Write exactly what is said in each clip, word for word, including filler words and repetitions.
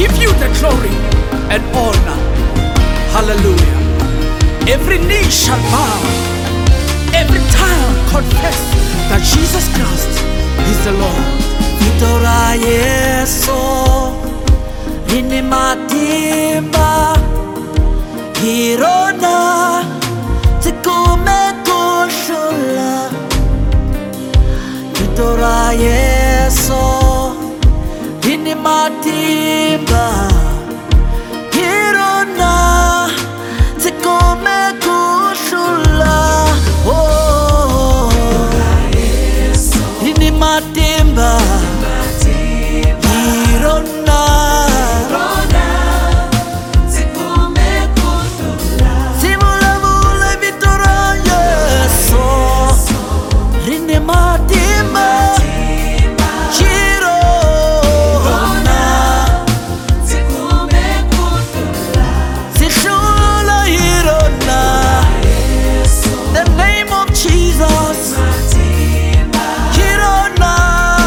give you the glory and honor. Hallelujah. Every knee shall bow, every tongue confess that Jesus Christ is the Lord. Vitora Yesu ini matimba hirona tikumekushula. Vitora Yesu ini matimba hirona tikumekushula. Oh, ini matimba hirona simula mula. Vitora Yesu ini matimba hirona sishula hirona. The name of Jesus hirona.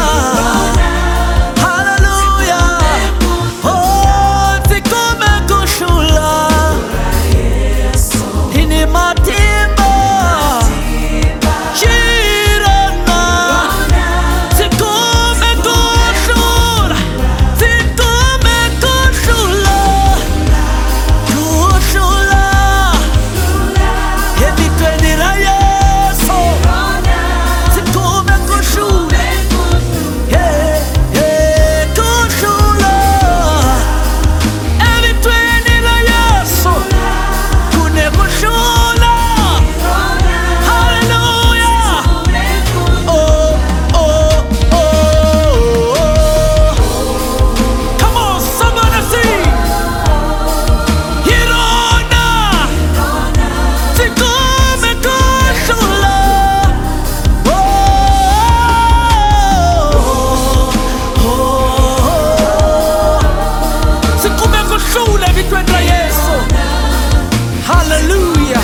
Hallelujah. Oh, tikumekushula ini matimba hirona tikumekushula tikumekushula kushula ebitwenira Yesu tikumekushula. Hey, hey, kushula ebitwenira Yesu kunekushula. Hallelujah. Oh, oh, oh, oh. Come on, somebody sing. Hirona tikumekushula. Oh, oh, oh. Tikumekushula ebitwenira Yesu. Hallelujah.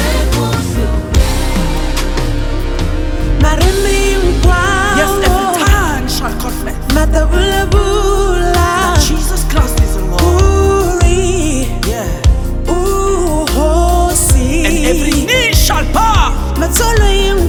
Yes, every tongue shall confess that Jesus Christ is the Lord. Yeah. And every knee shall bow.